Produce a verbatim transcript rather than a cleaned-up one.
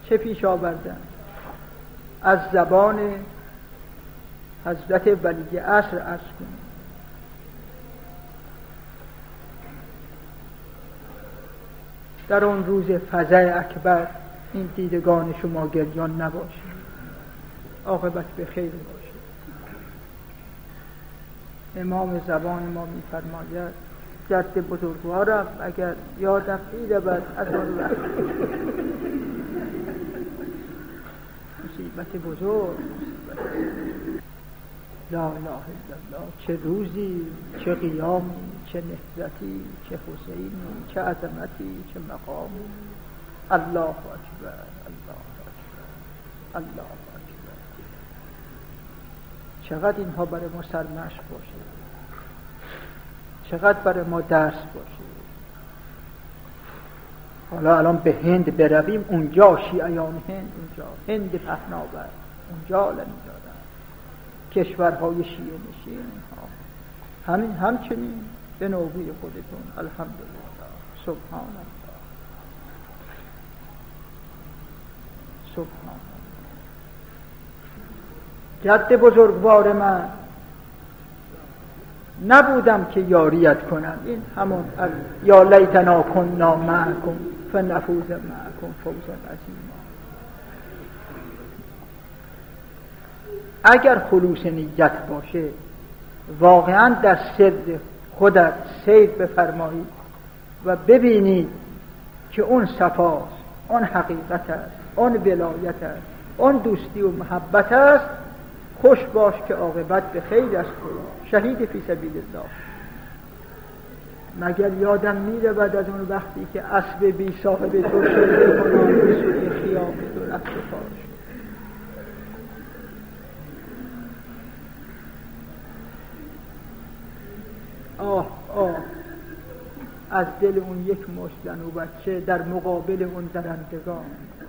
چه پیش آوردن؟ از زبان حضرت ولی عصر عرض کنیم. در آن روز فزع اکبر این دیدگان شما گریان نباشه، عاقبت به خیر باشه. امام زبان ما می‌فرماید جد بزرگوارم اگر یادم می‌رود از آن وقت مصیبت بزرگ، مصیبت لا اله الا الله. چه روزی، چه قیامی، چه نهضتی، چه حسینی، چه عظمتی، چه مقامی. الله اکبر، الله اکبر، الله اکبر. چقدر اینها برای ما سرمشق باشه، چقدر برای ما درس باشه. حالا الان به هند برویم، اونجا شیعیان هند، اونجا هند پهناور، اونجا علمی دارن، کشورهای شیعه نشین ها. همین همچنین به نوبه خودتون. الحمدلله، سبحان الله، سبحان الله. جد بزرگوار من نبودم که یاریت کنم. این همون یا لیتنا کنا معکم فنفوز معکم فوزا عظیما. اگر خلوص نیت باشه، واقعا در سر خودت سیر بفرمایید و ببینید که اون صفاست، اون حقیقت است، اون ولایت است، اون دوستی و محبت است. خوش باش که عاقبت به خیر است. شهید فی سبیل الله. مگر یادم میرود از اون وقتی که اسب بی صاحب تو شده کنان به سوی خیام تو رفت و پاش. آه آه از دل اون یک مشت زن و بچه در مقابل اون درندگان.